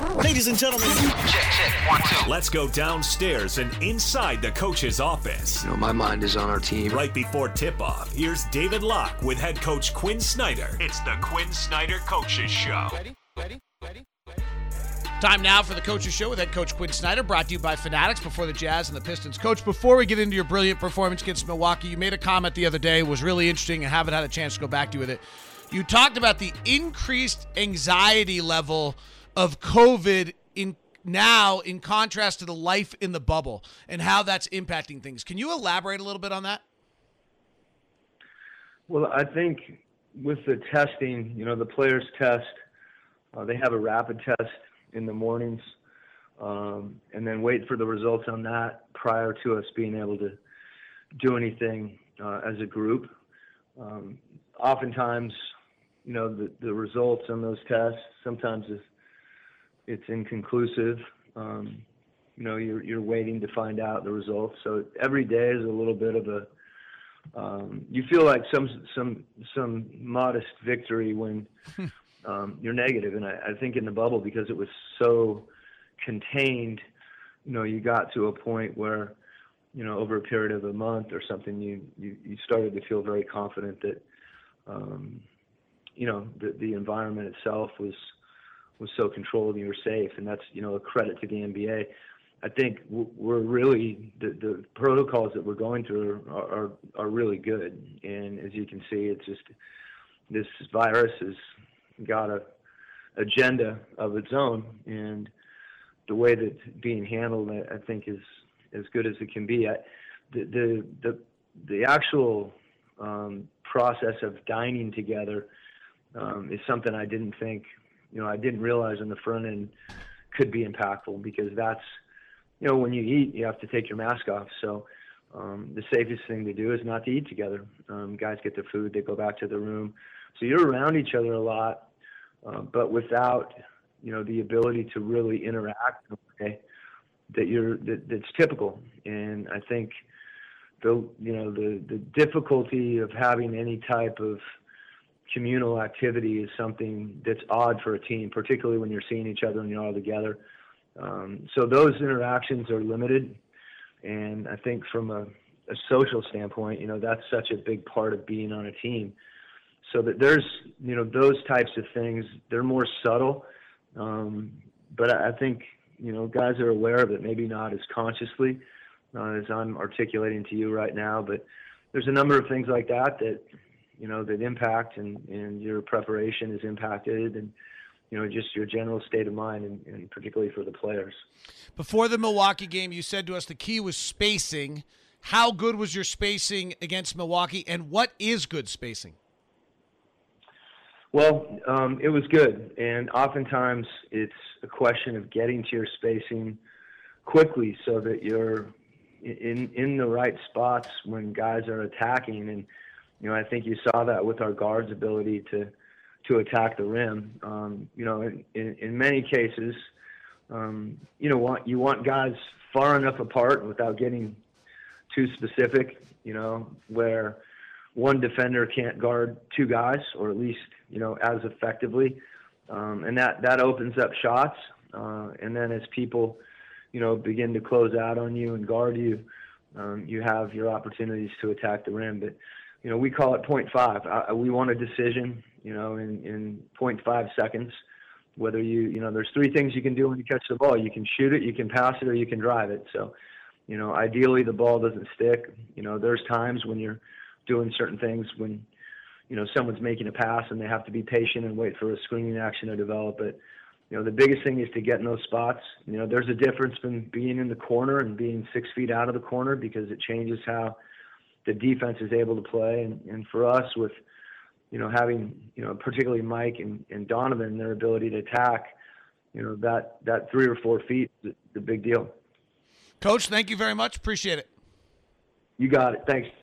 Ladies and gentlemen, Check, 1, 2. Let's go downstairs and inside the coach's office. My mind is on our team. Right before tip-off, here's David Locke with head coach Quinn Snyder. It's the Quinn Snyder Coaches Show. Ready? Time now for the Coaches Show with head coach Quinn Snyder, brought to you by Fanatics before the Jazz and the Pistons. Coach, before we get into your brilliant performance against Milwaukee, you made a comment the other day, was really interesting, and haven't had a chance to go back to you with it. You talked about the increased anxiety level of COVID now in contrast to the life in the bubble and how that's impacting things. Can you elaborate a little bit on that? Well, I think with the testing, the players test, they have a rapid test in the mornings, and then wait for the results on that prior to us being able to do anything as a group. Oftentimes, the results on those tests, sometimes it's inconclusive. You're waiting to find out the results. So every day is a little bit of you feel like some modest victory when you're negative. And I think in the bubble, because it was so contained, you got to a point where, over a period of a month or something, you started to feel very confident that, the environment itself was so controlled and you were safe. And that's, a credit to the NBA. I think we're really, the protocols that we're going through are really good. And as you can see, it's just, this virus has got a agenda of its own, and the way that it's being handled, I think, is as good as it can be. The actual process of dining together is something I didn't think, I didn't realize on the front end could be impactful, because that's, when you eat, you have to take your mask off. So the safest thing to do is not to eat together. Guys get their food, they go back to their room. So you're around each other a lot, but without, the ability to really interact in a way that's typical. And I think the difficulty of having any type of communal activity is something that's odd for a team, particularly when you're seeing each other and you're all together. So those interactions are limited. And I think from a social standpoint, that's such a big part of being on a team. So that there's, those types of things, they're more subtle. But I think, guys are aware of it, maybe not as consciously as I'm articulating to you right now, but there's a number of things like that that impact, and your preparation is impacted, and, just your general state of mind, and particularly for the players. Before the Milwaukee game, you said to us the key was spacing. How good was your spacing against Milwaukee, and what is good spacing? Well, it was good, and oftentimes it's a question of getting to your spacing quickly so that you're in the right spots when guys are attacking. And I think you saw that with our guards' ability to attack the rim. In many cases, you want guys far enough apart without getting too specific, where one defender can't guard two guys, or at least, as effectively. And that opens up shots. And then as people, begin to close out on you and guard you, you have your opportunities to attack the rim. But, we call it 0.5. We want a decision, in 0.5 seconds, whether there's three things you can do when you catch the ball. You can shoot it, you can pass it, or you can drive it. So, ideally the ball doesn't stick. There's times when you're doing certain things when, someone's making a pass and they have to be patient and wait for a screening action to develop. But, the biggest thing is to get in those spots. There's a difference between being in the corner and being 6 feet out of the corner, because it changes how the defense is able to play. And for us, with, having, particularly Mike and Donovan, their ability to attack, that 3 or 4 feet is a big deal. Coach, thank you very much. Appreciate it. You got it. Thanks.